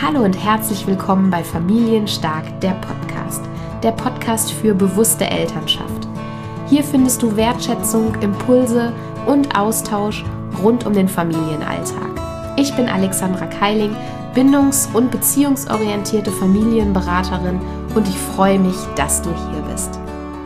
Hallo und herzlich willkommen bei Familienstark, der Podcast. Der Podcast für bewusste Elternschaft. Hier findest du Wertschätzung, Impulse und Austausch rund um den Familienalltag. Ich bin Alexandra Keiling, bindungs- und beziehungsorientierte Familienberaterin und ich freue mich, dass du hier bist.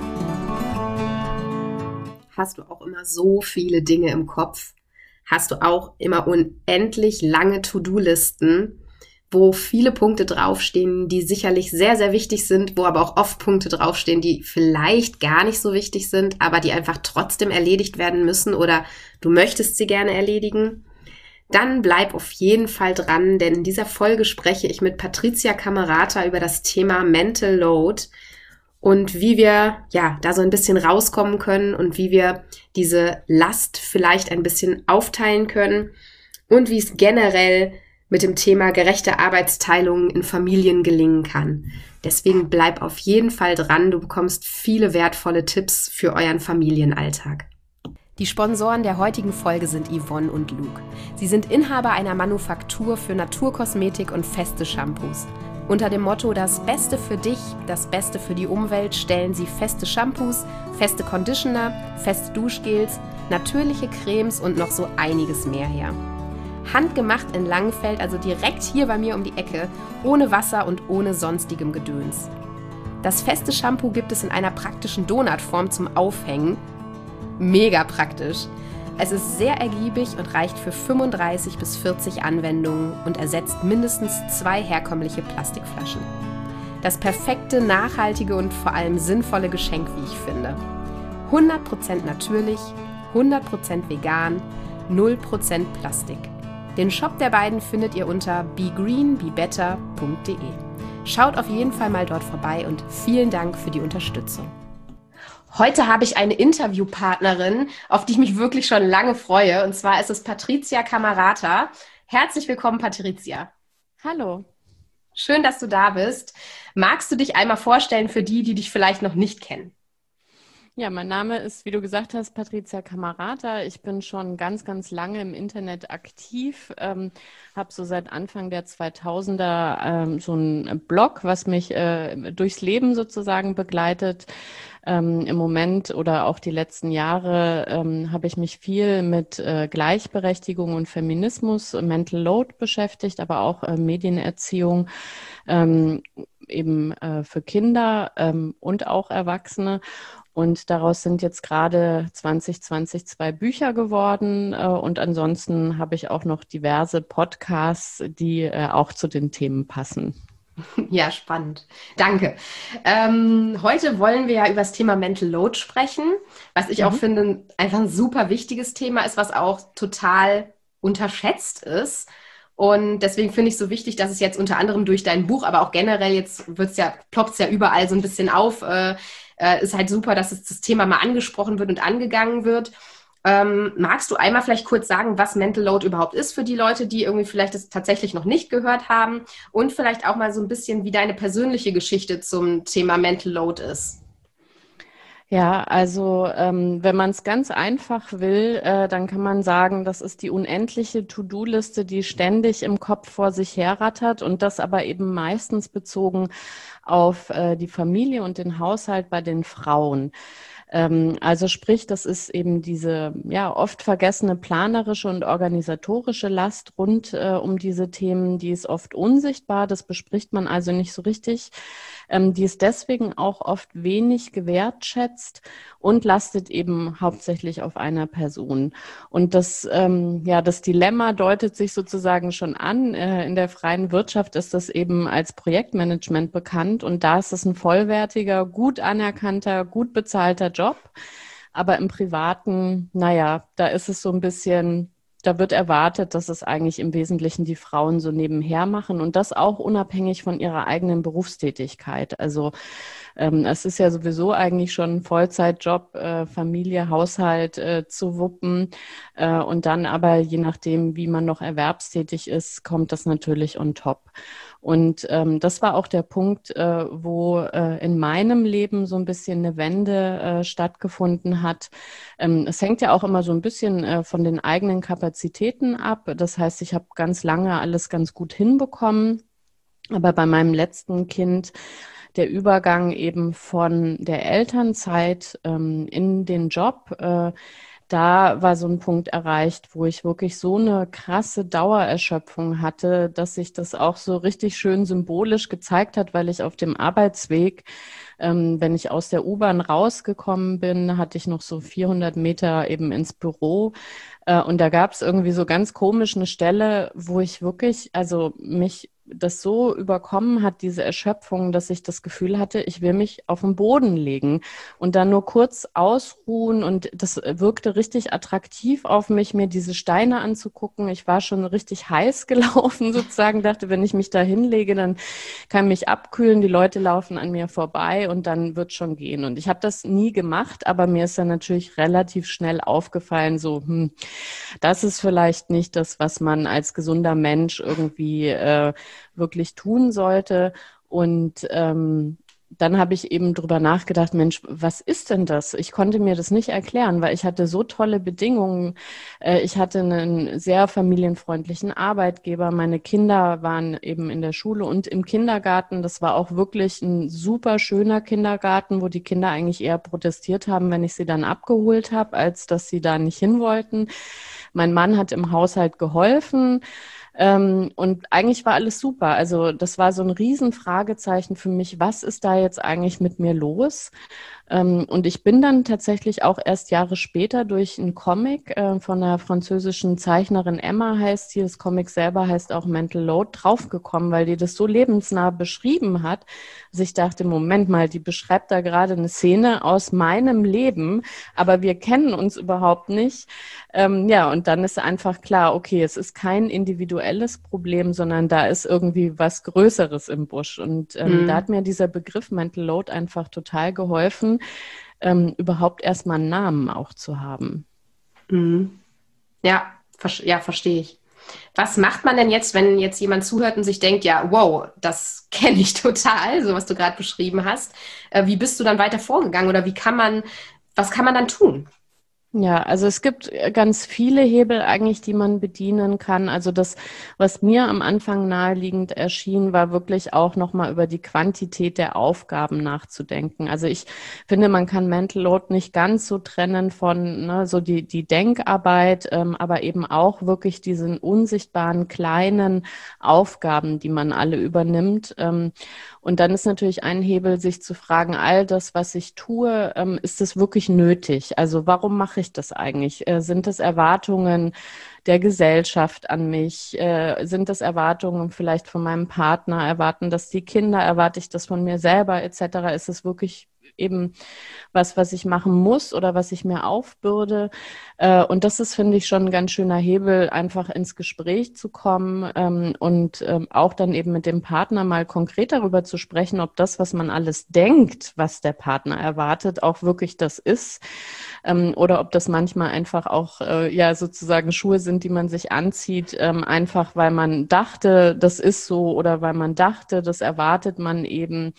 Hast du auch immer so viele Dinge im Kopf? Hast du auch immer unendlich lange To-Do-Listen, wo viele Punkte draufstehen, die sicherlich sehr, sehr wichtig sind, wo aber auch oft Punkte draufstehen, die vielleicht gar nicht so wichtig sind, aber die einfach trotzdem erledigt werden müssen oder du möchtest sie gerne erledigen? Dann bleib auf jeden Fall dran, denn in dieser Folge spreche ich mit Patricia Camerata über das Thema Mental Load und wie wir da so ein bisschen rauskommen können und wie wir diese Last vielleicht ein bisschen aufteilen können und wie es generell mit dem Thema gerechte Arbeitsteilung in Familien gelingen kann. Deswegen bleib auf jeden Fall dran, du bekommst viele wertvolle Tipps für euren Familienalltag. Die Sponsoren der heutigen Folge sind Yvonne und Luke. Sie sind Inhaber einer Manufaktur für Naturkosmetik und feste Shampoos. Unter dem Motto Das Beste für dich, das Beste für die Umwelt stellen sie feste Shampoos, feste Conditioner, feste Duschgels, natürliche Cremes und noch so einiges mehr her. Handgemacht in Langenfeld, also direkt hier bei mir um die Ecke, ohne Wasser und ohne sonstigem Gedöns. Das feste Shampoo gibt es in einer praktischen Donutform zum Aufhängen. Mega praktisch. Es ist sehr ergiebig und reicht für 35 bis 40 Anwendungen und ersetzt mindestens 2 herkömmliche Plastikflaschen. Das perfekte, nachhaltige und vor allem sinnvolle Geschenk, wie ich finde. 100% natürlich, 100% vegan, 0% Plastik. Den Shop der beiden findet ihr unter begreenbebetter.de. Schaut auf jeden Fall mal dort vorbei und vielen Dank für die Unterstützung. Heute habe ich eine Interviewpartnerin, auf die ich mich wirklich schon lange freue. Und zwar ist es Patricia Camerata. Herzlich willkommen, Patricia. Hallo. Schön, dass du da bist. Magst du dich einmal vorstellen für die, die dich vielleicht noch nicht kennen? Ja, mein Name ist, wie du gesagt hast, Patricia Camerata. Ich bin schon ganz, ganz lange im Internet aktiv, habe so seit Anfang der 2000er so einen Blog, was mich durchs Leben sozusagen begleitet. Im Moment oder auch die letzten Jahre habe ich mich viel mit Gleichberechtigung und Feminismus, Mental Load beschäftigt, aber auch Medienerziehung eben für Kinder und auch Erwachsene. Und daraus sind jetzt gerade 2020 2 Bücher geworden. Und ansonsten habe ich auch noch diverse Podcasts, die auch zu den Themen passen. Ja, spannend. Danke. Heute wollen wir ja über das Thema Mental Load sprechen, was ich auch finde, einfach ein super wichtiges Thema ist, was auch total unterschätzt ist. Und deswegen finde ich es so wichtig, dass es jetzt unter anderem durch dein Buch, aber auch generell jetzt ploppt es ja überall so ein bisschen auf, ist halt super, dass das Thema mal angesprochen wird und angegangen wird. Magst du einmal vielleicht kurz sagen, was Mental Load überhaupt ist für die Leute, die irgendwie vielleicht das tatsächlich noch nicht gehört haben und vielleicht auch mal so ein bisschen, wie deine persönliche Geschichte zum Thema Mental Load ist? Ja, also wenn man es ganz einfach will, dann kann man sagen, das ist die unendliche To-Do-Liste, die ständig im Kopf vor sich herrattert und das aber eben meistens bezogen auf die Familie und den Haushalt bei den Frauen. Also sprich, das ist eben diese oft vergessene planerische und organisatorische Last rund um diese Themen, die ist oft unsichtbar, das bespricht man also nicht so richtig. Die ist deswegen auch oft wenig gewertschätzt und lastet eben hauptsächlich auf einer Person. Und das Dilemma deutet sich sozusagen schon an. In der freien Wirtschaft ist das eben als Projektmanagement bekannt und da ist es ein vollwertiger, gut anerkannter, gut bezahlter Job. Aber im Privaten, da ist es so ein bisschen, da wird erwartet, dass es eigentlich im Wesentlichen die Frauen so nebenher machen und das auch unabhängig von ihrer eigenen Berufstätigkeit. Also es ist ja sowieso eigentlich schon ein Vollzeitjob, Familie, Haushalt zu wuppen. Und dann aber, je nachdem, wie man noch erwerbstätig ist, kommt das natürlich on top. Und das war auch der Punkt, wo in meinem Leben so ein bisschen eine Wende stattgefunden hat. Es hängt ja auch immer so ein bisschen von den eigenen Kapazitäten ab. Das heißt, ich habe ganz lange alles ganz gut hinbekommen. Aber bei meinem letzten Kind der Übergang eben von der Elternzeit in den Job, da war so ein Punkt erreicht, wo ich wirklich so eine krasse Dauererschöpfung hatte, dass sich das auch so richtig schön symbolisch gezeigt hat, weil ich auf dem Arbeitsweg, wenn ich aus der U-Bahn rausgekommen bin, hatte ich noch so 400 Meter eben ins Büro. Und da gab es irgendwie so ganz komisch eine Stelle, wo ich wirklich, also mich das so überkommen hat, diese Erschöpfung, dass ich das Gefühl hatte, ich will mich auf den Boden legen und dann nur kurz ausruhen. Und das wirkte richtig attraktiv auf mich, mir diese Steine anzugucken. Ich war schon richtig heiß gelaufen sozusagen, dachte, wenn ich mich da hinlege, dann kann mich abkühlen, die Leute laufen an mir vorbei und dann wird schon gehen. Und ich habe das nie gemacht, aber mir ist dann natürlich relativ schnell aufgefallen, so, das ist vielleicht nicht das, was man als gesunder Mensch irgendwie wirklich tun sollte. Und dann habe ich eben drüber nachgedacht, Mensch, was ist denn das? Ich konnte mir das nicht erklären, weil ich hatte so tolle Bedingungen. Ich hatte einen sehr familienfreundlichen Arbeitgeber. Meine Kinder waren eben in der Schule und im Kindergarten. Das war auch wirklich ein super schöner Kindergarten, wo die Kinder eigentlich eher protestiert haben, wenn ich sie dann abgeholt habe, als dass sie da nicht hin wollten. Mein Mann hat im Haushalt geholfen. Und eigentlich war alles super. Also das war so ein Riesenfragezeichen für mich. Was ist da jetzt eigentlich mit mir los? Und ich bin dann tatsächlich auch erst Jahre später durch einen Comic von einer französischen Zeichnerin, Emma heißt sie, das Comic selber heißt auch Mental Load, draufgekommen, weil die das so lebensnah beschrieben hat, dass ich dachte, Moment mal, die beschreibt da gerade eine Szene aus meinem Leben, aber wir kennen uns überhaupt nicht. Ja, und dann ist einfach klar, okay, es ist kein individuelles Problem, sondern da ist irgendwie was Größeres im Busch. Und da hat mir dieser Begriff Mental Load einfach total geholfen, überhaupt erstmal einen Namen auch zu haben. Mhm. Ja, ja, verstehe ich. Was macht man denn jetzt, wenn jetzt jemand zuhört und sich denkt, ja, wow, das kenne ich total, so was du gerade beschrieben hast. Wie bist du dann weiter vorgegangen oder was kann man dann tun? Ja, also es gibt ganz viele Hebel eigentlich, die man bedienen kann. Also das, was mir am Anfang naheliegend erschien, war wirklich auch nochmal über die Quantität der Aufgaben nachzudenken. Also ich finde, man kann Mental Load nicht ganz so trennen von so die Denkarbeit, aber eben auch wirklich diesen unsichtbaren kleinen Aufgaben, die man alle übernimmt. Und dann ist natürlich ein Hebel, sich zu fragen, all das, was ich tue, ist es wirklich nötig? Also warum mache ich das eigentlich? Sind es Erwartungen der Gesellschaft an mich? Sind es Erwartungen vielleicht von meinem Partner? Erwarten das die Kinder? Erwarte ich das von mir selber etc.? Ist es wirklich eben was ich machen muss oder was ich mir aufbürde? Und das ist, finde ich, schon ein ganz schöner Hebel, einfach ins Gespräch zu kommen und auch dann eben mit dem Partner mal konkret darüber zu sprechen, ob das, was man alles denkt, was der Partner erwartet, auch wirklich das ist. Oder ob das manchmal einfach auch ja sozusagen Schuhe sind, die man sich anzieht, einfach weil man dachte, das ist so oder weil man dachte, das erwartet man eben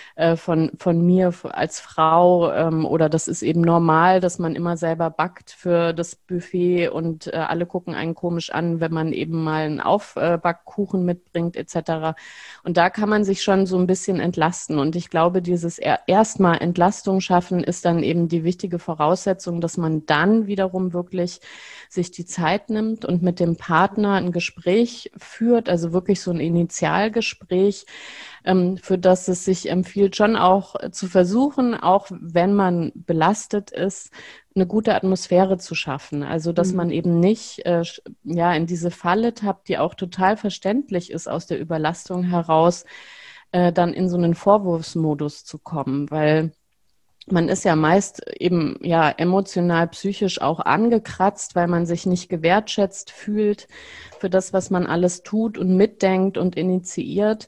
von mir als Frau oder das ist eben normal, dass man immer selber backt für das Buffet und alle gucken einen komisch an, wenn man eben mal einen Aufbackkuchen mitbringt etc. Und da kann man sich schon so ein bisschen entlasten. Und ich glaube, dieses erstmal Entlastung schaffen ist dann eben die wichtige Voraussetzung, dass man dann wiederum wirklich sich die Zeit nimmt und mit dem Partner ein Gespräch führt, also wirklich so ein Initialgespräch, für das es sich empfiehlt, schon auch zu versuchen, auch wenn man belastet ist, eine gute Atmosphäre zu schaffen. Also, dass man Mhm. eben nicht ja in diese Falle tappt, die auch total verständlich ist aus der Überlastung heraus, dann in so einen Vorwurfsmodus zu kommen, weil man ist ja meist eben ja emotional, psychisch auch angekratzt, weil man sich nicht gewertschätzt fühlt für das, was man alles tut und mitdenkt und initiiert.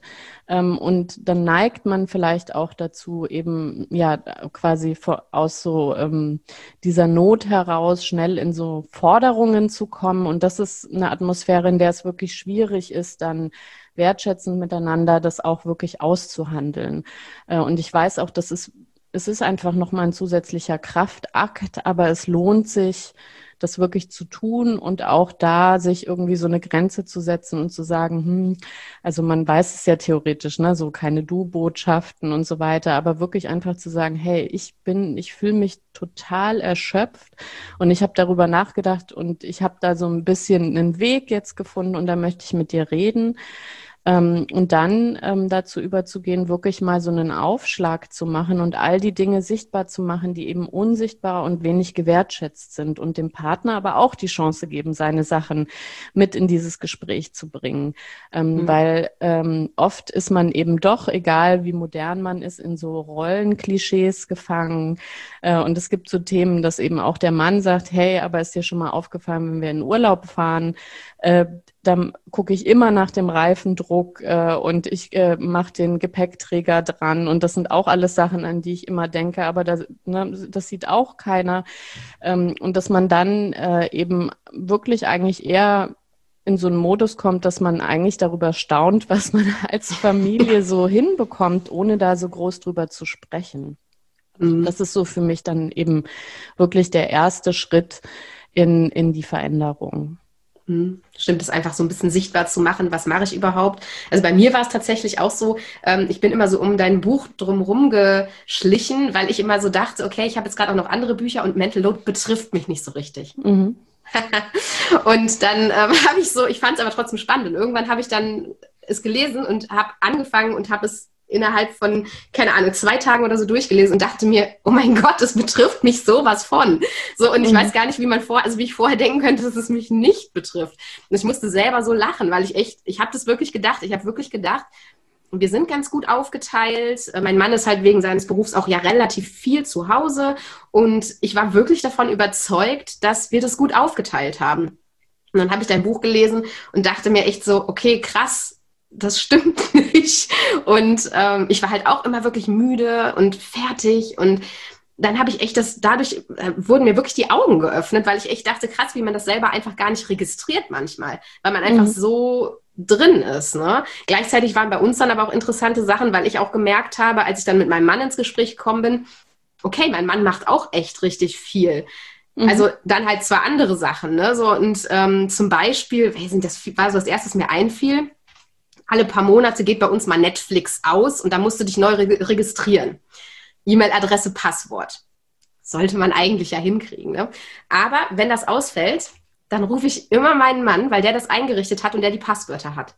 Und dann neigt man vielleicht auch dazu, eben ja quasi aus so dieser Not heraus schnell in so Forderungen zu kommen. Und das ist eine Atmosphäre, in der es wirklich schwierig ist, dann wertschätzend miteinander das auch wirklich auszuhandeln. Und ich weiß auch, dass es ist einfach nochmal ein zusätzlicher Kraftakt, aber es lohnt sich, das wirklich zu tun und auch da sich irgendwie so eine Grenze zu setzen und zu sagen, also man weiß es ja theoretisch, ne, so keine Du-Botschaften und so weiter, aber wirklich einfach zu sagen, hey, ich fühle mich total erschöpft und ich habe darüber nachgedacht und ich habe da so ein bisschen einen Weg jetzt gefunden und da möchte ich mit dir reden. Und dann dazu überzugehen, wirklich mal so einen Aufschlag zu machen und all die Dinge sichtbar zu machen, die eben unsichtbar und wenig gewertschätzt sind und dem Partner aber auch die Chance geben, seine Sachen mit in dieses Gespräch zu bringen. Weil oft ist man eben doch, egal wie modern man ist, in so Rollenklischees gefangen. Und es gibt so Themen, dass eben auch der Mann sagt, hey, aber ist dir schon mal aufgefallen, wenn wir in den Urlaub fahren, dann gucke ich immer nach dem Reifendruck und ich mache den Gepäckträger dran. Und das sind auch alles Sachen, an die ich immer denke, aber das sieht auch keiner. Und dass man dann eben wirklich eigentlich eher in so einen Modus kommt, dass man eigentlich darüber staunt, was man als Familie so hinbekommt, ohne da so groß drüber zu sprechen. Das ist so für mich dann eben wirklich der erste Schritt in die Veränderung. Stimmt, es einfach so ein bisschen sichtbar zu machen, was mache ich überhaupt? Also bei mir war es tatsächlich auch so, ich bin immer so um dein Buch drumherum geschlichen, weil ich immer so dachte, okay, ich habe jetzt gerade auch noch andere Bücher und Mental Load betrifft mich nicht so richtig. Mhm. Und dann habe ich fand es aber trotzdem spannend und irgendwann habe ich dann es gelesen und habe angefangen und habe es innerhalb von, keine Ahnung, 2 Tagen oder so durchgelesen und dachte mir, oh mein Gott, das betrifft mich sowas von. So, und ich weiß gar nicht, wie ich vorher denken könnte, dass es mich nicht betrifft. Und ich musste selber so lachen, weil ich habe wirklich gedacht, wir sind ganz gut aufgeteilt. Mein Mann ist halt wegen seines Berufs auch ja relativ viel zu Hause und ich war wirklich davon überzeugt, dass wir das gut aufgeteilt haben. Und dann habe ich dein Buch gelesen und dachte mir echt so, okay, krass, das stimmt nicht. Und ich war halt auch immer wirklich müde und fertig. Und dann habe ich echt dadurch wurden mir wirklich die Augen geöffnet, weil ich echt dachte, krass, wie man das selber einfach gar nicht registriert manchmal, weil man einfach so drin ist. Ne? Gleichzeitig waren bei uns dann aber auch interessante Sachen, weil ich auch gemerkt habe, als ich dann mit meinem Mann ins Gespräch gekommen bin, okay, mein Mann macht auch echt richtig viel. Also dann halt zwar andere Sachen. Ne? So, und zum Beispiel, das war so das Erste, was mir einfiel, alle paar Monate geht bei uns mal Netflix aus und da musst du dich neu registrieren. E-Mail-Adresse, Passwort. Sollte man eigentlich ja hinkriegen. Ne? Aber wenn das ausfällt, dann rufe ich immer meinen Mann, weil der das eingerichtet hat und der die Passwörter hat.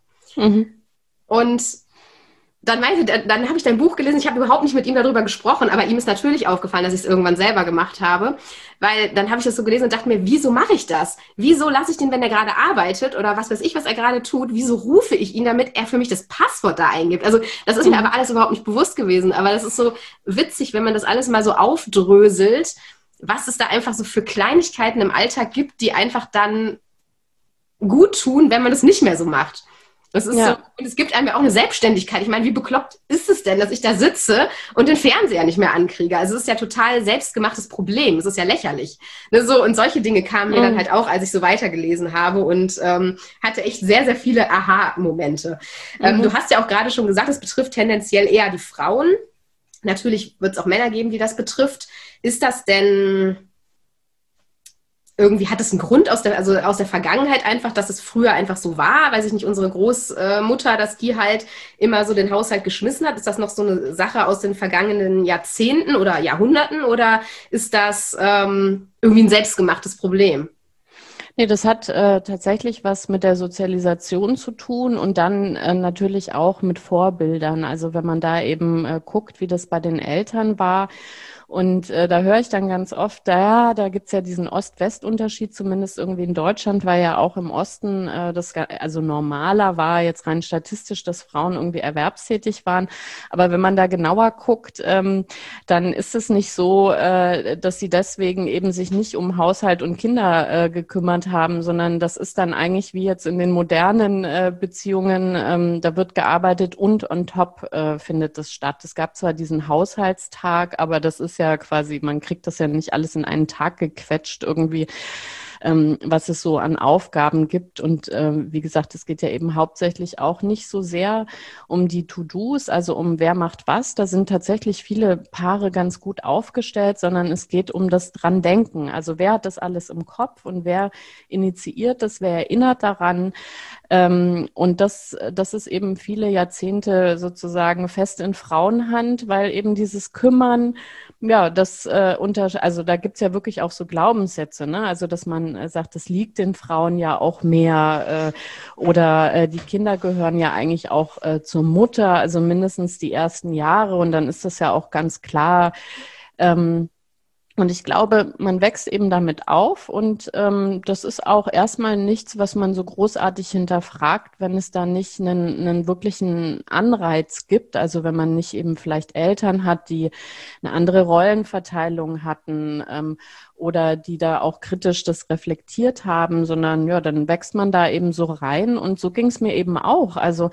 Und dann habe ich dein Buch gelesen, ich habe überhaupt nicht mit ihm darüber gesprochen, aber ihm ist natürlich aufgefallen, dass ich es irgendwann selber gemacht habe, weil dann habe ich das so gelesen und dachte mir, wieso mache ich das? Wieso lasse ich den, wenn er gerade arbeitet oder was weiß ich, was er gerade tut, wieso rufe ich ihn, damit er für mich das Passwort da eingibt? Also das ist mir aber alles überhaupt nicht bewusst gewesen, aber das ist so witzig, wenn man das alles mal so aufdröselt, was es da einfach so für Kleinigkeiten im Alltag gibt, die einfach dann gut tun, wenn man das nicht mehr so macht. Das ist so, und es gibt einem ja auch eine Selbstständigkeit. Ich meine, wie bekloppt ist es denn, dass ich da sitze und den Fernseher nicht mehr ankriege? Also es ist ja total selbstgemachtes Problem. Es ist ja lächerlich. Ne, so, und solche Dinge kamen mir dann halt auch, als ich so weitergelesen habe und hatte echt sehr, sehr viele Aha-Momente. Du hast ja auch gerade schon gesagt, es betrifft tendenziell eher die Frauen. Natürlich wird es auch Männer geben, die das betrifft. Ist das denn... Irgendwie hat es einen Grund aus der Vergangenheit einfach, dass es früher einfach so war, weiß ich nicht, unsere Großmutter, dass die halt immer so den Haushalt geschmissen hat. Ist das noch so eine Sache aus den vergangenen Jahrzehnten oder Jahrhunderten oder ist das irgendwie ein selbstgemachtes Problem? Nee, das hat tatsächlich was mit der Sozialisation zu tun und dann natürlich auch mit Vorbildern. Also wenn man da eben guckt, wie das bei den Eltern war. Und da höre ich dann ganz oft, da gibt's ja diesen Ost-West-Unterschied, zumindest irgendwie in Deutschland, weil ja auch im Osten also normaler war, jetzt rein statistisch, dass Frauen irgendwie erwerbstätig waren. Aber wenn man da genauer guckt, dann ist es nicht so, dass sie deswegen eben sich nicht um Haushalt und Kinder gekümmert haben, sondern das ist dann eigentlich wie jetzt in den modernen Beziehungen, da wird gearbeitet und on top findet das statt. Es gab zwar diesen Haushaltstag, aber das ist ja quasi, man kriegt das ja nicht alles in einen Tag gequetscht irgendwie. was es so an Aufgaben gibt. Und wie gesagt, es geht ja eben hauptsächlich auch nicht so sehr um die To-Dos, also um wer macht was. Da sind tatsächlich viele Paare ganz gut aufgestellt, sondern es geht um das Dran-Denken. Also wer hat das alles im Kopf und wer initiiert das, wer erinnert daran. Und das ist eben viele Jahrzehnte sozusagen fest in Frauenhand, weil eben dieses Kümmern, ja, also da gibt's ja wirklich auch so Glaubenssätze, ne? Also dass man sagt, das liegt den Frauen ja auch mehr oder die Kinder gehören ja eigentlich auch zur Mutter, also mindestens die ersten Jahre und dann ist das ja auch ganz klar. Und ich glaube, man wächst eben damit auf und das ist auch erstmal nichts, was man so großartig hinterfragt, wenn es da nicht einen wirklichen Anreiz gibt. Also wenn man nicht eben vielleicht Eltern hat, die eine andere Rollenverteilung hatten oder die da auch kritisch das reflektiert haben, sondern ja, dann wächst man da eben so rein und so ging es mir eben auch. Also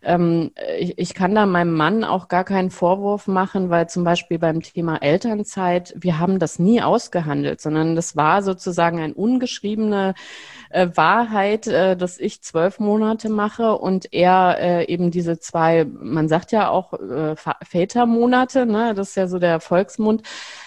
ich kann da meinem Mann auch gar keinen Vorwurf machen, weil zum Beispiel beim Thema Elternzeit, wir haben das nie ausgehandelt, sondern das war sozusagen eine ungeschriebene Wahrheit, dass ich 12 Monate mache und er eben diese 2, man sagt ja auch Vätermonate, ne? Das ist ja so der Volksmund.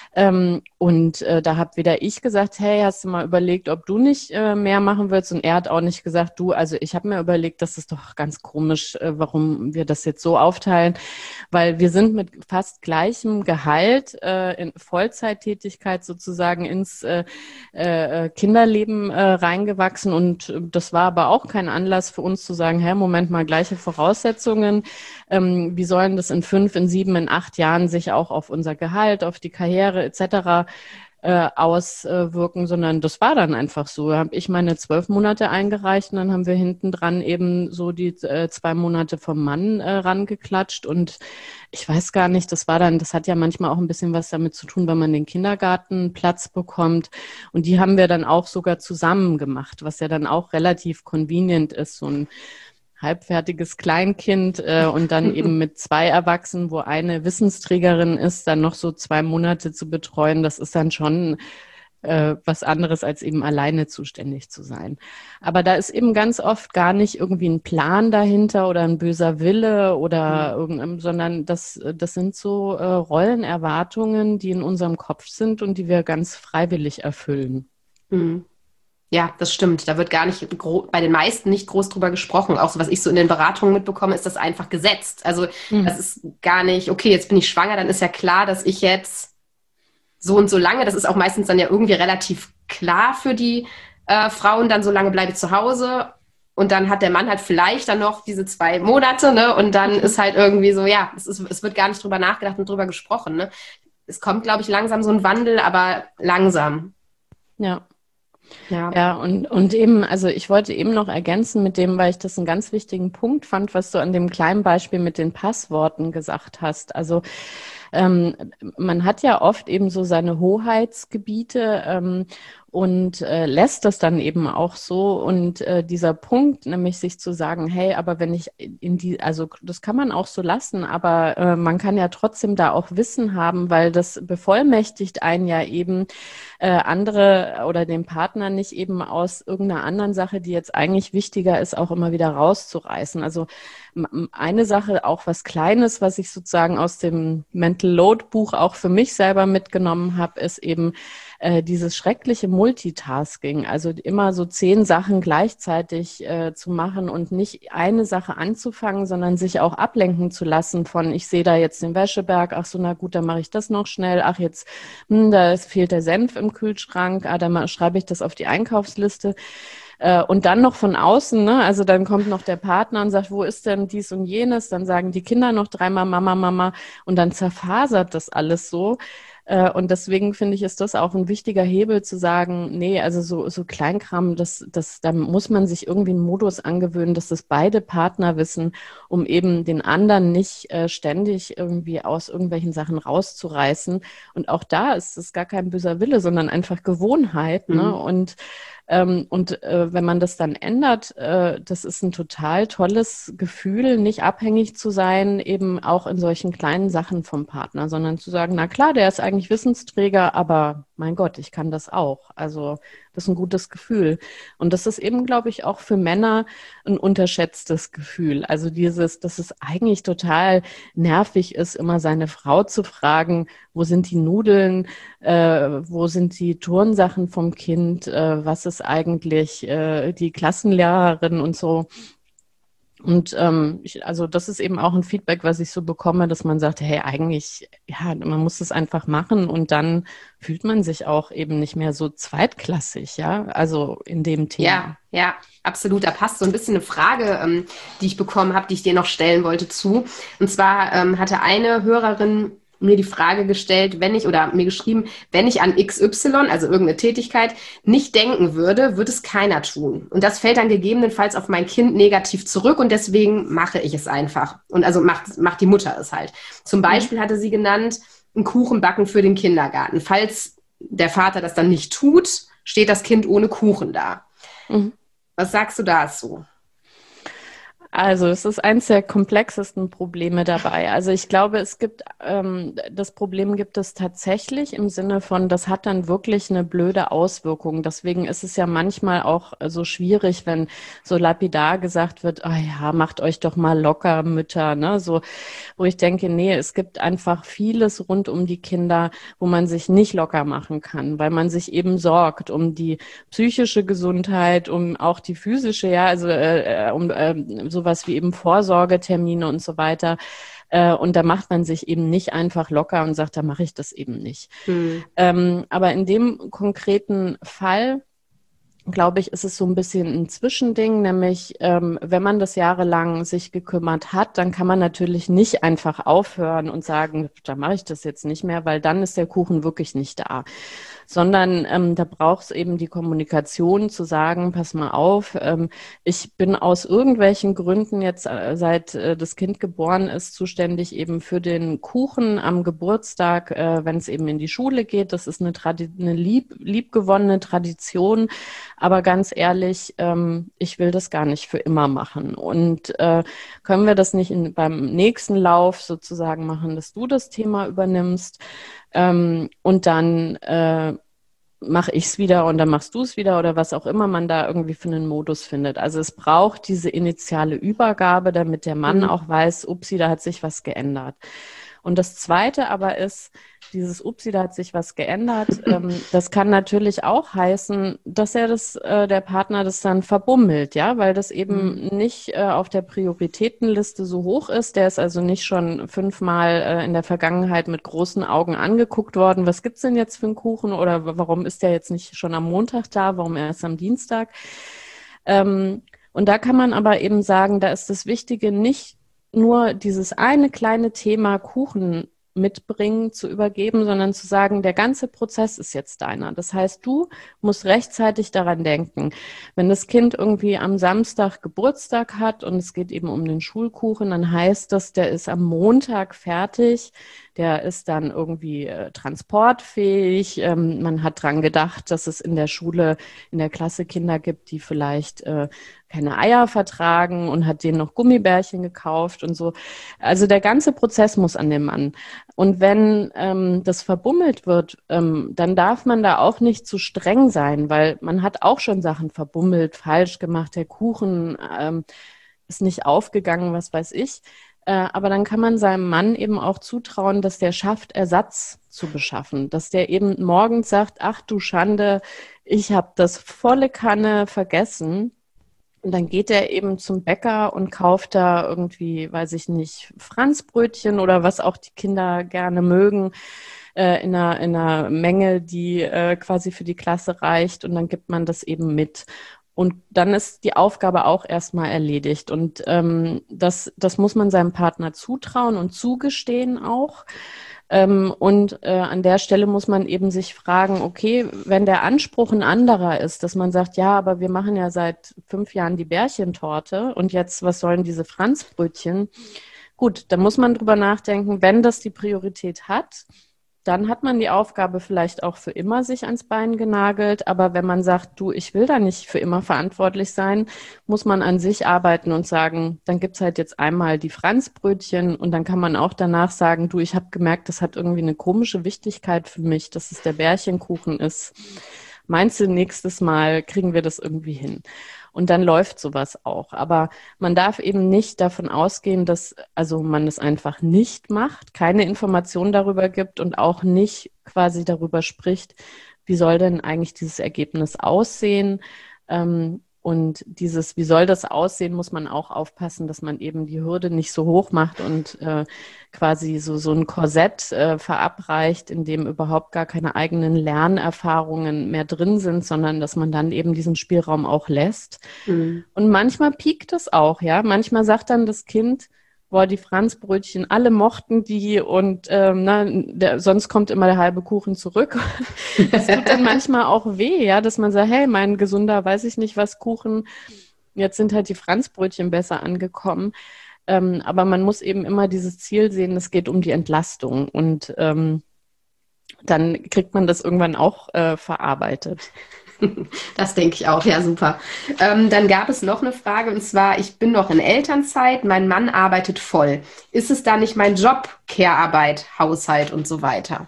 Und da habe wieder ich gesagt, hey, hast du mal überlegt, ob du nicht mehr machen willst? Und er hat auch nicht gesagt, du, also ich habe mir überlegt, das ist doch ganz komisch, warum wir das jetzt so aufteilen, weil wir sind mit fast gleichem Gehalt in Vollzeittätigkeit sozusagen ins Kinderleben reingewachsen und das war aber auch kein Anlass für uns zu sagen, hey, Moment mal, gleiche Voraussetzungen, wie sollen das in 5, in 7, in 8 Jahren sich auch auf unser Gehalt, auf die Karriere etc. Auswirken, sondern das war dann einfach so. Da habe ich meine 12 Monate eingereicht und dann haben wir hinten dran eben so die 2 Monate vom Mann rangeklatscht und ich weiß gar nicht, das hat ja manchmal auch ein bisschen was damit zu tun, wenn man den Kindergartenplatz bekommt und die haben wir dann auch sogar zusammen gemacht, was ja dann auch relativ convenient ist, so ein halbfertiges Kleinkind und dann eben mit 2 Erwachsenen, wo eine Wissensträgerin ist, dann noch so 2 Monate zu betreuen, das ist dann schon was anderes, als eben alleine zuständig zu sein. Aber da ist eben ganz oft gar nicht irgendwie ein Plan dahinter oder ein böser Wille oder sondern das sind so Rollenerwartungen, die in unserem Kopf sind und die wir ganz freiwillig erfüllen. Mhm. Ja, das stimmt. Da wird gar nicht bei den meisten nicht groß drüber gesprochen. Auch so, was ich so in den Beratungen mitbekomme, ist das einfach gesetzt. Also das ist gar nicht, okay, jetzt bin ich schwanger, dann ist ja klar, dass ich jetzt so und so lange, das ist auch meistens dann ja irgendwie relativ klar für die Frauen, dann so lange bleibe ich zu Hause und dann hat der Mann halt vielleicht dann noch diese 2 Monate, ne? Und dann ist halt irgendwie so, ja, es wird gar nicht drüber nachgedacht und drüber gesprochen, ne? Es kommt, glaube ich, langsam so ein Wandel, aber langsam. Ja. Ja. Ja, und eben, also ich wollte eben noch ergänzen mit dem, weil ich das einen ganz wichtigen Punkt fand, was du an dem kleinen Beispiel mit den Passworten gesagt hast. Also man hat ja oft eben so seine Hoheitsgebiete und lässt das dann eben auch so. Und dieser Punkt, nämlich sich zu sagen, hey, aber wenn ich also das kann man auch so lassen, aber man kann ja trotzdem da auch Wissen haben, weil das bevollmächtigt einen ja eben andere oder den Partner nicht eben aus irgendeiner anderen Sache, die jetzt eigentlich wichtiger ist, auch immer wieder rauszureißen. Also eine Sache, auch was Kleines, was ich sozusagen aus dem Mental Load Buch auch für mich selber mitgenommen habe, ist eben dieses schreckliche Multitasking, also immer so 10 Sachen gleichzeitig zu machen und nicht eine Sache anzufangen, sondern sich auch ablenken zu lassen von, ich sehe da jetzt den Wäscheberg, ach so, na gut, dann mache ich das noch schnell, ach jetzt, da fehlt der Senf im Kühlschrank, dann schreibe ich das auf die Einkaufsliste. Und dann noch von außen, ne? Also dann kommt noch der Partner und sagt, wo ist denn dies und jenes? Dann sagen die Kinder noch 3-mal Mama, Mama und dann zerfasert das alles so. Und deswegen finde ich, ist das auch ein wichtiger Hebel zu sagen, nee, also so Kleinkram, da muss man sich irgendwie einen Modus angewöhnen, dass das beide Partner wissen, um eben den anderen nicht ständig irgendwie aus irgendwelchen Sachen rauszureißen. Und auch da ist es gar kein böser Wille, sondern einfach Gewohnheit, ne? Und wenn man das dann ändert, das ist ein total tolles Gefühl, nicht abhängig zu sein, eben auch in solchen kleinen Sachen vom Partner, sondern zu sagen, na klar, der ist eigentlich eigentlich Wissensträger, aber mein Gott, ich kann das auch. Also das ist ein gutes Gefühl. Und das ist eben, glaube ich, auch für Männer ein unterschätztes Gefühl. Also dass es eigentlich total nervig ist, immer seine Frau zu fragen, wo sind die Nudeln, wo sind die Turnsachen vom Kind, was ist eigentlich die Klassenlehrerin und so. Und also das ist eben auch ein Feedback, was ich so bekomme, dass man sagt, hey, eigentlich, ja, man muss es einfach machen und dann fühlt man sich auch eben nicht mehr so zweitklassig, ja, also in dem Ja, Thema. ja, absolut. Da passt so ein bisschen eine Frage, die ich bekommen habe, die ich dir noch stellen wollte zu. Und zwar hatte eine Hörerin mir die Frage gestellt, wenn ich, oder mir geschrieben, wenn ich an XY, also irgendeine Tätigkeit, nicht denken würde, würde es keiner tun. Und das fällt dann gegebenenfalls auf mein Kind negativ zurück und deswegen mache ich es einfach. Und also macht die Mutter es halt. Zum Mhm. Beispiel hatte sie genannt, einen Kuchen backen für den Kindergarten. Falls der Vater das dann nicht tut, steht das Kind ohne Kuchen da. Mhm. Was sagst du dazu? Also es ist eines der komplexesten Probleme dabei. Also ich glaube, das Problem gibt es tatsächlich im Sinne von, das hat dann wirklich eine blöde Auswirkung. Deswegen ist es ja manchmal auch so schwierig, wenn so lapidar gesagt wird, oh ja, macht euch doch mal locker, Mütter, ne? So, wo ich denke, nee, es gibt einfach vieles rund um die Kinder, wo man sich nicht locker machen kann, weil man sich eben sorgt um die psychische Gesundheit, um auch die physische, ja, also sowas wie eben Vorsorgetermine und so weiter. Und da macht man sich eben nicht einfach locker und sagt, da mache ich das eben nicht. Hm. Aber in dem konkreten Fall, glaube ich, ist es so ein bisschen ein Zwischending, nämlich wenn man das jahrelang sich gekümmert hat, dann kann man natürlich nicht einfach aufhören und sagen, da mache ich das jetzt nicht mehr, weil dann ist der Kuchen wirklich nicht da. Sondern da braucht es eben die Kommunikation zu sagen, pass mal auf, ich bin aus irgendwelchen Gründen jetzt, seit das Kind geboren ist, zuständig eben für den Kuchen am Geburtstag, wenn es eben in die Schule geht. Das ist eine liebgewonnene Tradition. Aber ganz ehrlich, ich will das gar nicht für immer machen. Und können wir das nicht beim nächsten Lauf sozusagen machen, dass du das Thema übernimmst? Und dann mache ich es wieder und dann machst du es wieder oder was auch immer man da irgendwie für einen Modus findet. Also es braucht diese initiale Übergabe, damit der Mann Hm. auch weiß, upsi, da hat sich was geändert. Und das Zweite aber ist, dieses Upsi, da hat sich was geändert. Das kann natürlich auch heißen, dass der Partner das dann verbummelt, ja, weil das eben Hm. nicht auf der Prioritätenliste so hoch ist. Der ist also nicht schon 5-mal in der Vergangenheit mit großen Augen angeguckt worden. Was gibt's denn jetzt für einen Kuchen? Oder warum ist der jetzt nicht schon am Montag da? Warum erst am Dienstag? Und da kann man aber eben sagen, da ist das Wichtige nicht nur dieses eine kleine Thema Kuchen mitbringen, zu übergeben, sondern zu sagen, der ganze Prozess ist jetzt deiner. Das heißt, du musst rechtzeitig daran denken. Wenn das Kind irgendwie am Samstag Geburtstag hat und es geht eben um den Schulkuchen, dann heißt das, der ist am Montag fertig, der ist dann irgendwie transportfähig. Man hat dran gedacht, dass es in der Schule, in der Klasse Kinder gibt, die vielleicht keine Eier vertragen und hat denen noch Gummibärchen gekauft und so. Also der ganze Prozess muss an den Mann. Und wenn das verbummelt wird, dann darf man da auch nicht zu streng sein, weil man hat auch schon Sachen verbummelt, falsch gemacht, der Kuchen ist nicht aufgegangen, was weiß ich. Aber dann kann man seinem Mann eben auch zutrauen, dass der schafft, Ersatz zu beschaffen, dass der eben morgens sagt, ach du Schande, ich habe das volle Kanne vergessen. Und dann geht er eben zum Bäcker und kauft da irgendwie, weiß ich nicht, Franzbrötchen oder was auch die Kinder gerne mögen, in einer Menge, die quasi für die Klasse reicht. Und dann gibt man das eben mit. Und dann ist die Aufgabe auch erstmal erledigt. Und das muss man seinem Partner zutrauen und zugestehen auch. Und an der Stelle muss man eben sich fragen, okay, wenn der Anspruch ein anderer ist, dass man sagt, ja, aber wir machen ja seit 5 Jahren die Bärchentorte und jetzt, was sollen diese Franzbrötchen? Gut, dann muss man drüber nachdenken, wenn das die Priorität hat, dann hat man die Aufgabe vielleicht auch für immer sich ans Bein genagelt. Aber wenn man sagt, du, ich will da nicht für immer verantwortlich sein, muss man an sich arbeiten und sagen, dann gibt's halt jetzt einmal die Franzbrötchen und dann kann man auch danach sagen, du, ich habe gemerkt, das hat irgendwie eine komische Wichtigkeit für mich, dass es der Bärchenkuchen ist. Meinst du, nächstes Mal kriegen wir das irgendwie hin? Und dann läuft sowas auch. Aber man darf eben nicht davon ausgehen, dass also man es einfach nicht macht, keine Informationen darüber gibt und auch nicht quasi darüber spricht, wie soll denn eigentlich dieses Ergebnis aussehen? Und dieses, wie soll das aussehen, muss man auch aufpassen, dass man eben die Hürde nicht so hoch macht und quasi so ein Korsett verabreicht, in dem überhaupt gar keine eigenen Lernerfahrungen mehr drin sind, sondern dass man dann eben diesen Spielraum auch lässt. Mhm. Und manchmal piekt es auch, ja. Manchmal sagt dann das Kind, boah, die Franzbrötchen, alle mochten die und sonst kommt immer der halbe Kuchen zurück. Das tut dann manchmal auch weh, ja, dass man sagt, hey, mein gesunder, weiß ich nicht was, Kuchen, jetzt sind halt die Franzbrötchen besser angekommen. Aber man muss eben immer dieses Ziel sehen, es geht um die Entlastung und dann kriegt man das irgendwann auch verarbeitet. Das denke ich auch, ja, super. Dann gab es noch eine Frage, und zwar, ich bin noch in Elternzeit, mein Mann arbeitet voll. Ist es da nicht mein Job, Care-Arbeit, Haushalt und so weiter?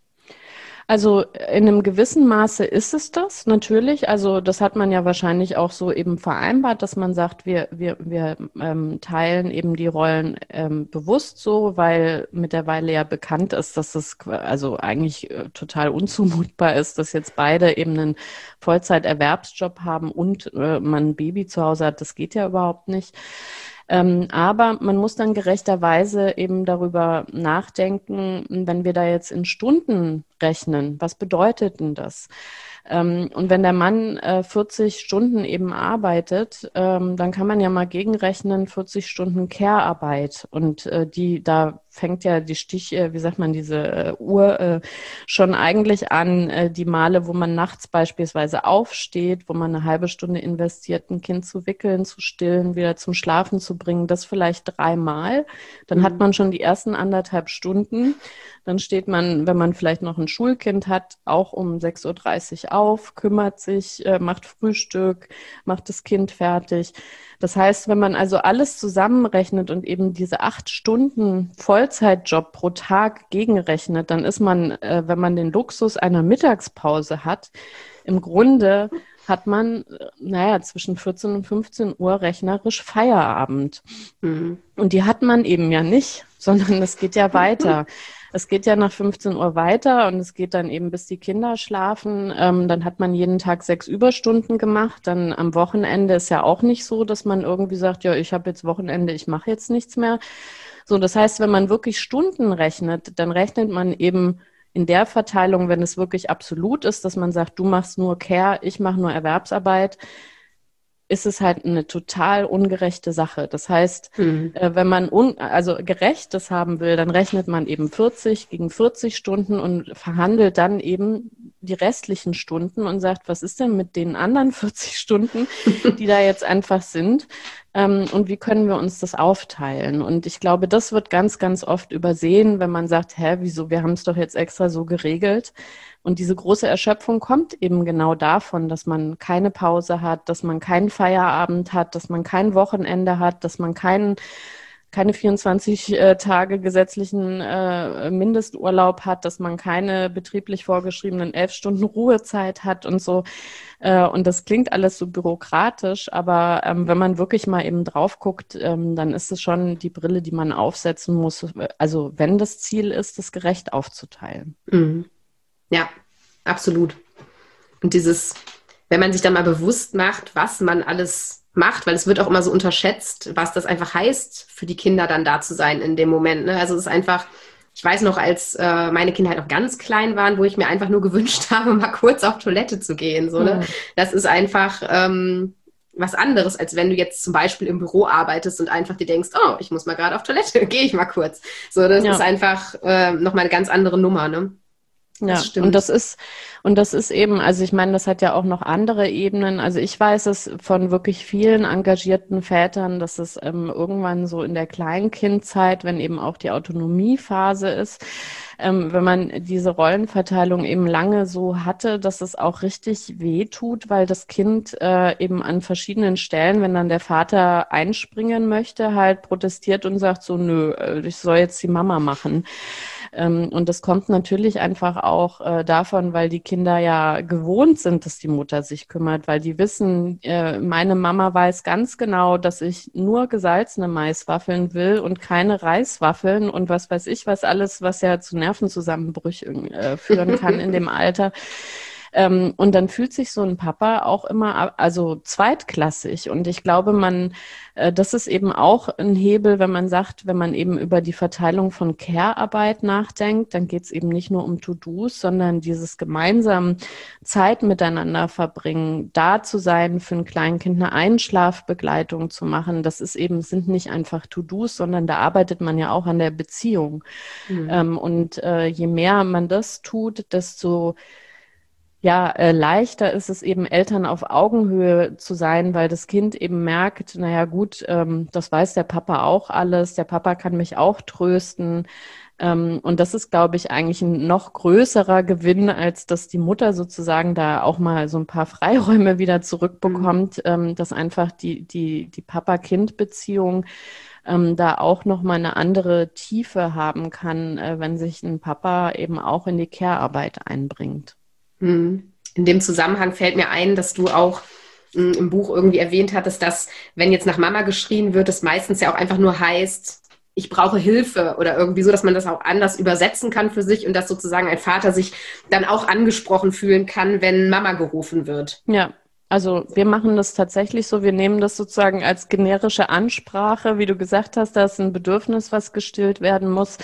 Also in einem gewissen Maße ist es das, natürlich. Also das hat man ja wahrscheinlich auch so eben vereinbart, dass man sagt, wir teilen eben die Rollen bewusst so, weil mittlerweile ja bekannt ist, dass es also eigentlich total unzumutbar ist, dass jetzt beide eben einen Vollzeiterwerbsjob haben und man ein Baby zu Hause hat. Das geht ja überhaupt nicht. Aber man muss dann gerechterweise eben darüber nachdenken, wenn wir da jetzt in Stunden rechnen, was bedeutet denn das? Und wenn der Mann 40 Stunden eben arbeitet, dann kann man ja mal gegenrechnen, 40 Stunden Care-Arbeit. Und da fängt ja die wie sagt man, diese Uhr schon eigentlich an, die Male, wo man nachts beispielsweise aufsteht, wo man eine halbe Stunde investiert, ein Kind zu wickeln, zu stillen, wieder zum Schlafen zu bringen, das vielleicht 3-mal. Dann hat man schon die ersten 1,5 Stunden. Dann steht man, wenn man vielleicht noch ein Schulkind hat, auch um 6:30 Uhr auf, kümmert sich, macht Frühstück, macht das Kind fertig. Das heißt, wenn man also alles zusammenrechnet und eben diese 8 Stunden Vollzeitjob pro Tag gegenrechnet, dann ist man, wenn man den Luxus einer Mittagspause hat, im Grunde hat man, zwischen 14 und 15 Uhr rechnerisch Feierabend. Mhm. Und die hat man eben ja nicht, sondern es geht ja weiter. Es geht ja nach 15 Uhr weiter und es geht dann eben, bis die Kinder schlafen. Dann hat man jeden Tag 6 Überstunden gemacht. Dann am Wochenende ist ja auch nicht so, dass man irgendwie sagt, ja, ich habe jetzt Wochenende, ich mache jetzt nichts mehr. So, das heißt, wenn man wirklich Stunden rechnet, dann rechnet man eben in der Verteilung, wenn es wirklich absolut ist, dass man sagt, du machst nur Care, ich mache nur Erwerbsarbeit, ist es halt eine total ungerechte Sache. Das heißt, wenn man also Gerechtes haben will, dann rechnet man eben 40 gegen 40 Stunden und verhandelt dann eben die restlichen Stunden und sagt, was ist denn mit den anderen 40 Stunden, die da jetzt einfach sind? Und wie können wir uns das aufteilen? Und ich glaube, das wird ganz, ganz oft übersehen, wenn man sagt, wieso, wir haben es doch jetzt extra so geregelt. Und diese große Erschöpfung kommt eben genau davon, dass man keine Pause hat, dass man keinen Feierabend hat, dass man kein Wochenende hat, dass man keine 24 Tage gesetzlichen Mindesturlaub hat, dass man keine betrieblich vorgeschriebenen 11 Stunden Ruhezeit hat und so. Und das klingt alles so bürokratisch, aber wenn man wirklich mal eben drauf guckt, dann ist es schon die Brille, die man aufsetzen muss. Also wenn das Ziel ist, das gerecht aufzuteilen. Mhm. Ja, absolut. Und wenn man sich dann mal bewusst macht, was man alles macht, weil es wird auch immer so unterschätzt, was das einfach heißt, für die Kinder dann da zu sein in dem Moment. Ne? Also es ist einfach, ich weiß noch, als meine Kinder halt noch ganz klein waren, wo ich mir einfach nur gewünscht habe, mal kurz auf Toilette zu gehen. So, ne? Das ist einfach was anderes, als wenn du jetzt zum Beispiel im Büro arbeitest und einfach dir denkst, oh, ich muss mal gerade auf Toilette, gehe ich mal kurz. So, das ist einfach nochmal eine ganz andere Nummer, ne? Das Ja, stimmt. und das ist eben, also ich meine, das hat ja auch noch andere Ebenen. Also ich weiß es von wirklich vielen engagierten Vätern, dass es irgendwann so in der Kleinkindzeit, wenn eben auch die Autonomiephase ist, wenn man diese Rollenverteilung eben lange so hatte, dass es auch richtig weh tut, weil das Kind eben an verschiedenen Stellen, wenn dann der Vater einspringen möchte, halt protestiert und sagt so, nö, ich soll jetzt die Mama machen. Und das kommt natürlich einfach auch davon, weil die Kinder ja gewohnt sind, dass die Mutter sich kümmert, weil die wissen, meine Mama weiß ganz genau, dass ich nur gesalzene Maiswaffeln will und keine Reiswaffeln und was weiß ich, was alles, was ja zu Nervenzusammenbrüchen führen kann in dem Alter. Und dann fühlt sich so ein Papa auch immer, also zweitklassig. Und ich glaube, das ist eben auch ein Hebel, wenn man sagt, wenn man eben über die Verteilung von Care-Arbeit nachdenkt, dann geht es eben nicht nur um To-Dos, sondern dieses gemeinsam Zeit miteinander verbringen, da zu sein für ein Kleinkind, eine Einschlafbegleitung zu machen. Das ist eben, sind nicht einfach To-Dos, sondern da arbeitet man ja auch an der Beziehung. Mhm. Je mehr man das tut, desto ja, leichter ist es eben, Eltern auf Augenhöhe zu sein, weil das Kind eben merkt, naja gut, das weiß der Papa auch alles, der Papa kann mich auch trösten. Und das ist, glaube ich, eigentlich ein noch größerer Gewinn, als dass die Mutter sozusagen da auch mal so ein paar Freiräume wieder Mhm. zurückbekommt, dass einfach die Papa-Kind-Beziehung da auch noch mal eine andere Tiefe haben kann, wenn sich ein Papa eben auch in die Care-Arbeit einbringt. Mhm. In dem Zusammenhang fällt mir ein, dass du auch im Buch irgendwie erwähnt hattest, dass wenn jetzt nach Mama geschrien wird, es meistens ja auch einfach nur heißt, ich brauche Hilfe oder irgendwie so, dass man das auch anders übersetzen kann für sich und dass sozusagen ein Vater sich dann auch angesprochen fühlen kann, wenn Mama gerufen wird. Ja, also wir machen das tatsächlich so. Wir nehmen das sozusagen als generische Ansprache, wie du gesagt hast, da ist ein Bedürfnis, was gestillt werden muss.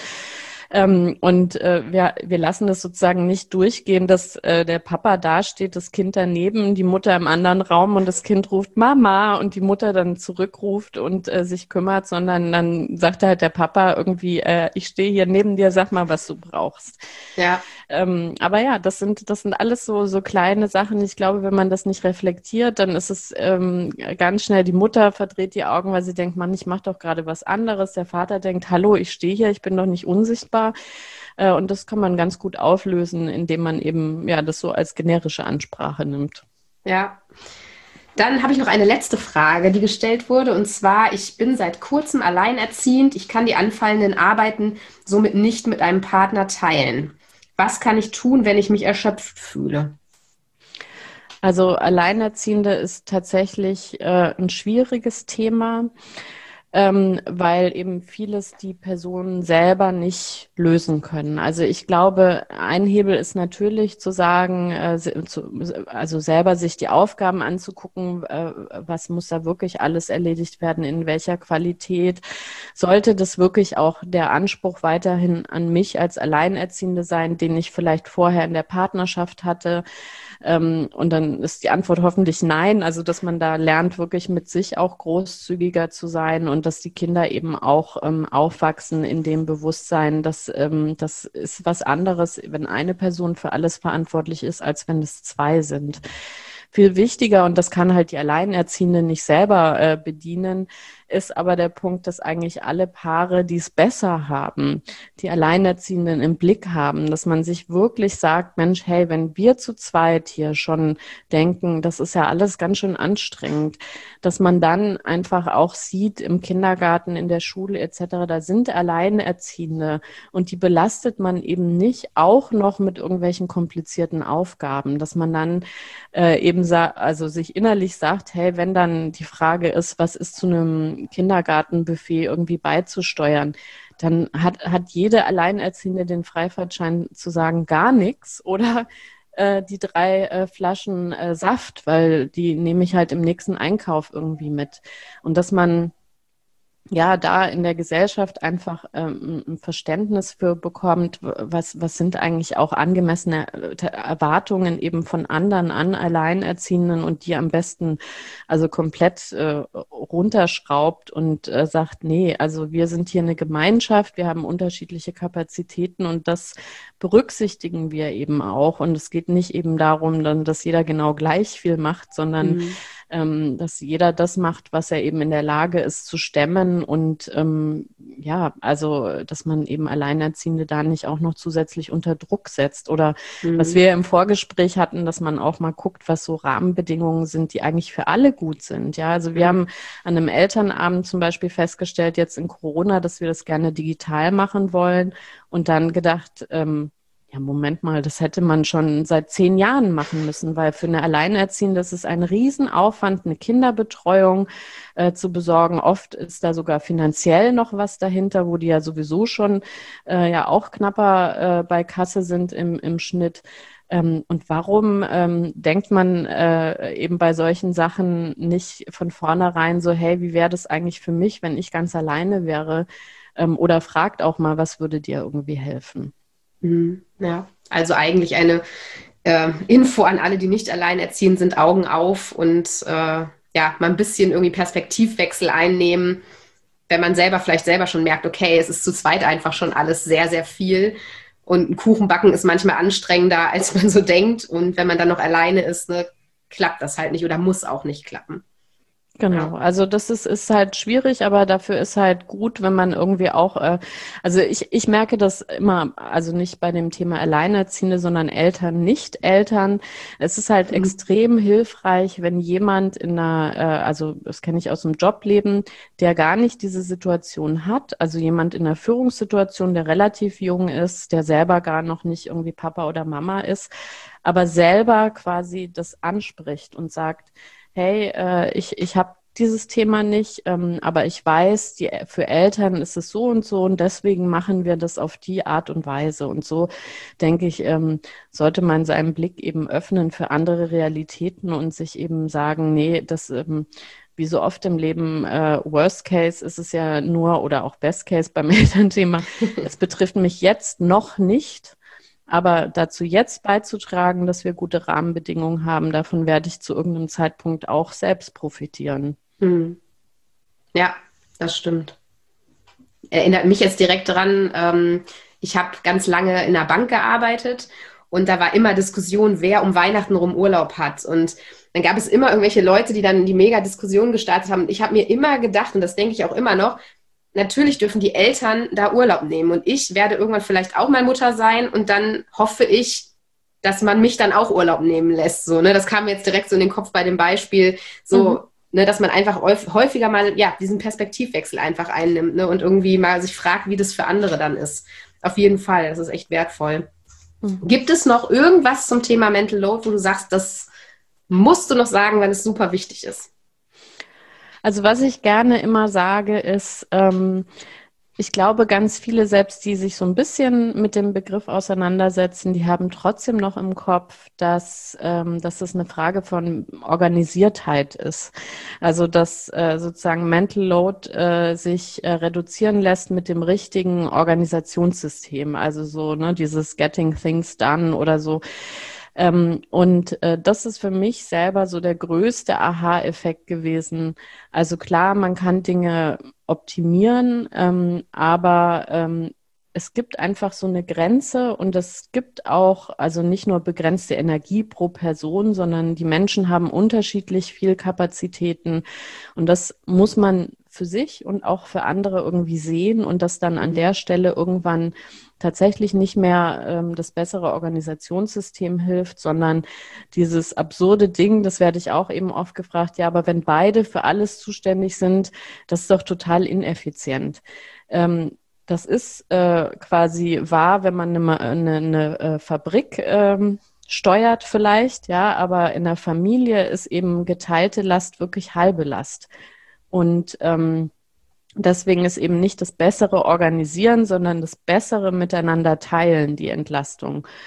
Wir lassen das sozusagen nicht durchgehen, dass der Papa dasteht, das Kind daneben, die Mutter im anderen Raum und das Kind ruft Mama und die Mutter dann zurückruft und sich kümmert, sondern dann sagt halt der Papa irgendwie, ich stehe hier neben dir, sag mal, was du brauchst. Ja, Aber ja, das sind alles so kleine Sachen. Ich glaube, wenn man das nicht reflektiert, dann ist es ganz schnell, die Mutter verdreht die Augen, weil sie denkt, Mann, ich mache doch gerade was anderes. Der Vater denkt, hallo, ich stehe hier, ich bin doch nicht unsichtbar. Und das kann man ganz gut auflösen, indem man eben ja das so als generische Ansprache nimmt. ja. Dann habe ich noch eine letzte Frage, die gestellt wurde. Und zwar, ich bin seit kurzem alleinerziehend. Ich kann die anfallenden Arbeiten somit nicht mit einem Partner teilen. Was kann ich tun, wenn ich mich erschöpft fühle? Also Alleinerziehende ist tatsächlich ein schwieriges Thema. Weil eben vieles die Personen selber nicht lösen können. Also ich glaube, ein Hebel ist natürlich zu sagen, also selber sich die Aufgaben anzugucken, was muss da wirklich alles erledigt werden, in welcher Qualität. Sollte das wirklich auch der Anspruch weiterhin an mich als Alleinerziehende sein, den ich vielleicht vorher in der Partnerschaft hatte? Und dann ist die Antwort hoffentlich nein. Also, dass man da lernt, wirklich mit sich auch großzügiger zu sein und dass die Kinder eben auch aufwachsen in dem Bewusstsein, dass das ist was anderes, wenn eine Person für alles verantwortlich ist, als wenn es zwei sind. Viel wichtiger, und das kann halt die Alleinerziehende nicht selber bedienen, ist aber der Punkt, dass eigentlich alle Paare, die es besser haben, die Alleinerziehenden im Blick haben, dass man sich wirklich sagt, Mensch, hey, wenn wir zu zweit hier schon denken, das ist ja alles ganz schön anstrengend, dass man dann einfach auch sieht im Kindergarten, in der Schule etc., da sind Alleinerziehende und die belastet man eben nicht auch noch mit irgendwelchen komplizierten Aufgaben, dass man dann also sich innerlich sagt, hey, wenn dann die Frage ist, was ist zu einem Kindergartenbuffet irgendwie beizusteuern, dann hat jede Alleinerziehende den Freifahrtschein zu sagen, gar nichts oder die drei Flaschen Saft, weil die nehme ich halt im nächsten Einkauf irgendwie mit. Und dass man ja, da in der Gesellschaft einfach ein Verständnis für bekommt, was sind eigentlich auch angemessene Erwartungen eben von anderen an Alleinerziehenden und die am besten also komplett runterschraubt und sagt, nee, also wir sind hier eine Gemeinschaft, wir haben unterschiedliche Kapazitäten und das berücksichtigen wir eben auch. Und es geht nicht eben darum, dann, dass jeder genau gleich viel macht, sondern dass jeder das macht, was er eben in der Lage ist zu stemmen und ja, also dass man eben Alleinerziehende da nicht auch noch zusätzlich unter Druck setzt oder was wir im Vorgespräch hatten, dass man auch mal guckt, was so Rahmenbedingungen sind, die eigentlich für alle gut sind. Ja, also wir haben an einem Elternabend zum Beispiel festgestellt, jetzt in Corona, dass wir das gerne digital machen wollen und dann gedacht, ja, Moment mal, das hätte man schon seit 10 Jahren machen müssen, weil für eine Alleinerziehende ist es ein Riesenaufwand, eine Kinderbetreuung zu besorgen. Oft ist da sogar finanziell noch was dahinter, wo die ja sowieso schon ja auch knapper bei Kasse sind im Schnitt. Und warum denkt man eben bei solchen Sachen nicht von vornherein so, hey, wie wäre das eigentlich für mich, wenn ich ganz alleine wäre? Oder fragt auch mal, was würde dir irgendwie helfen? Ja, also eigentlich eine Info an alle, die nicht alleinerziehend sind, Augen auf und ja, mal ein bisschen irgendwie Perspektivwechsel einnehmen, wenn man selber vielleicht selber schon merkt, okay, es ist zu zweit einfach schon alles sehr, sehr viel und ein Kuchen backen ist manchmal anstrengender, als man so denkt und wenn man dann noch alleine ist, ne, klappt das halt nicht oder muss auch nicht klappen. Genau, Ja. also das ist halt schwierig, aber dafür ist halt gut, wenn man irgendwie auch, also ich merke das immer, also nicht bei dem Thema Alleinerziehende, sondern Eltern, Nicht-Eltern. Es ist halt extrem hilfreich, wenn jemand in einer, also das kenne ich aus dem Jobleben, der gar nicht diese Situation hat, also jemand in einer Führungssituation, der relativ jung ist, der selber gar noch nicht irgendwie Papa oder Mama ist, aber selber quasi das anspricht und sagt, hey, ich habe dieses Thema nicht, aber ich weiß, für Eltern ist es so und deswegen machen wir das auf die Art und Weise. Und so, denke ich, sollte man seinen Blick eben öffnen für andere Realitäten und sich eben sagen, nee, das wie so oft im Leben, Worst Case ist es ja nur oder auch Best Case beim Elternthema, es betrifft mich jetzt noch nicht. Aber dazu jetzt beizutragen, dass wir gute Rahmenbedingungen haben, davon werde ich zu irgendeinem Zeitpunkt auch selbst profitieren. Hm. Ja, das stimmt. Erinnert mich jetzt direkt dran, ich habe ganz lange in der Bank gearbeitet und da war immer Diskussion, wer um Weihnachten rum Urlaub hat. Und dann gab es immer irgendwelche Leute, die dann die Mega-Diskussion gestartet haben. Und ich habe mir immer gedacht, und das denke ich auch immer noch, natürlich dürfen die Eltern da Urlaub nehmen. Und ich werde irgendwann vielleicht auch mal Mutter sein und dann hoffe ich, dass man mich dann auch Urlaub nehmen lässt. So, ne? Das kam mir jetzt direkt so in den Kopf bei dem Beispiel, so, ne, dass man einfach häufiger mal ja, diesen Perspektivwechsel einfach einnimmt, ne, und irgendwie mal sich fragt, wie das für andere dann ist. Auf jeden Fall, das ist echt wertvoll. Gibt es noch irgendwas zum Thema Mental Load, wo du sagst, das musst du noch sagen, weil es super wichtig ist? Also was ich gerne immer sage, ist, ich glaube, ganz viele, selbst die sich so ein bisschen mit dem Begriff auseinandersetzen, die haben trotzdem noch im Kopf, dass es eine Frage von Organisiertheit ist. Also dass sozusagen Mental Load sich reduzieren lässt mit dem richtigen Organisationssystem. Also so, ne, dieses Getting Things Done oder so. Das ist für mich selber so der größte Aha-Effekt gewesen. Also klar, man kann Dinge optimieren, aber es gibt einfach so eine Grenze und es gibt auch, also nicht nur begrenzte Energie pro Person, sondern die Menschen haben unterschiedlich viel Kapazitäten und das muss man für sich und auch für andere irgendwie sehen und das dann an der Stelle irgendwann tatsächlich nicht mehr das bessere Organisationssystem hilft, sondern dieses absurde Ding, das werde ich auch eben oft gefragt, ja, aber wenn beide für alles zuständig sind, das ist doch total ineffizient. Das ist quasi wahr, wenn man eine Fabrik steuert vielleicht, ja, aber in der Familie ist eben geteilte Last wirklich halbe Last. Und deswegen ist eben nicht das bessere Organisieren, sondern das bessere Miteinander teilen, die Entlastung.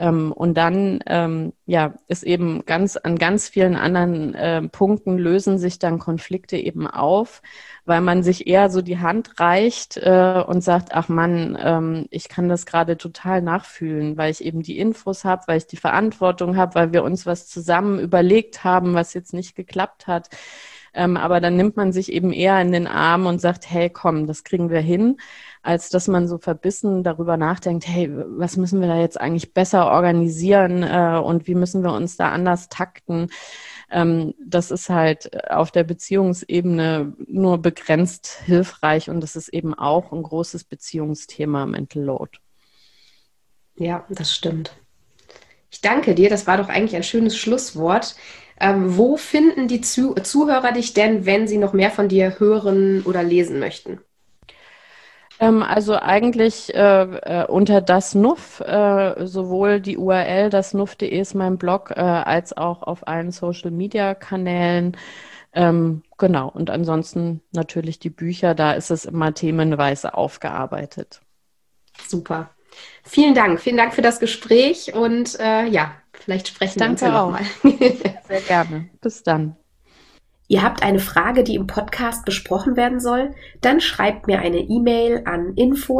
Und dann ist eben an ganz vielen anderen Punkten lösen sich dann Konflikte eben auf, weil man sich eher so die Hand reicht und sagt, ach Mann, ich kann das gerade total nachfühlen, weil ich eben die Infos habe, weil ich die Verantwortung habe, weil wir uns was zusammen überlegt haben, was jetzt nicht geklappt hat. Aber dann nimmt man sich eben eher in den Arm und sagt, hey, komm, das kriegen wir hin, als dass man so verbissen darüber nachdenkt, hey, was müssen wir da jetzt eigentlich besser organisieren und wie müssen wir uns da anders takten. Das ist halt auf der Beziehungsebene nur begrenzt hilfreich und das ist eben auch ein großes Beziehungsthema, Mental Load. Ja, das stimmt. Ich danke dir, das war doch eigentlich ein schönes Schlusswort. Wo finden die Zuhörer dich denn, wenn sie noch mehr von dir hören oder lesen möchten? Also eigentlich unter das Nuff, sowohl die URL, das nuff.de ist mein Blog, als auch auf allen Social-Media-Kanälen. Genau, und ansonsten natürlich die Bücher, da ist es immer themenweise aufgearbeitet. Super. Vielen Dank für das Gespräch und vielleicht sprechen wir uns ja nochmal. Sehr gerne. Bis dann. Ihr habt eine Frage, die im Podcast besprochen werden soll? Dann schreibt mir eine E-Mail an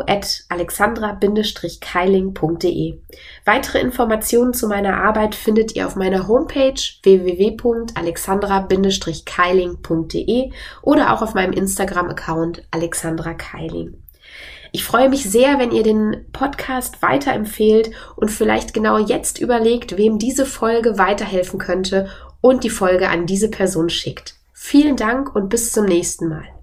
info@alexandra-keiling.de. Weitere Informationen zu meiner Arbeit findet ihr auf meiner Homepage www.alexandra-keiling.de oder auch auf meinem Instagram-Account Alexandra Keiling. Ich freue mich sehr, wenn ihr den Podcast weiterempfehlt und vielleicht genau jetzt überlegt, wem diese Folge weiterhelfen könnte und die Folge an diese Person schickt. Vielen Dank und bis zum nächsten Mal.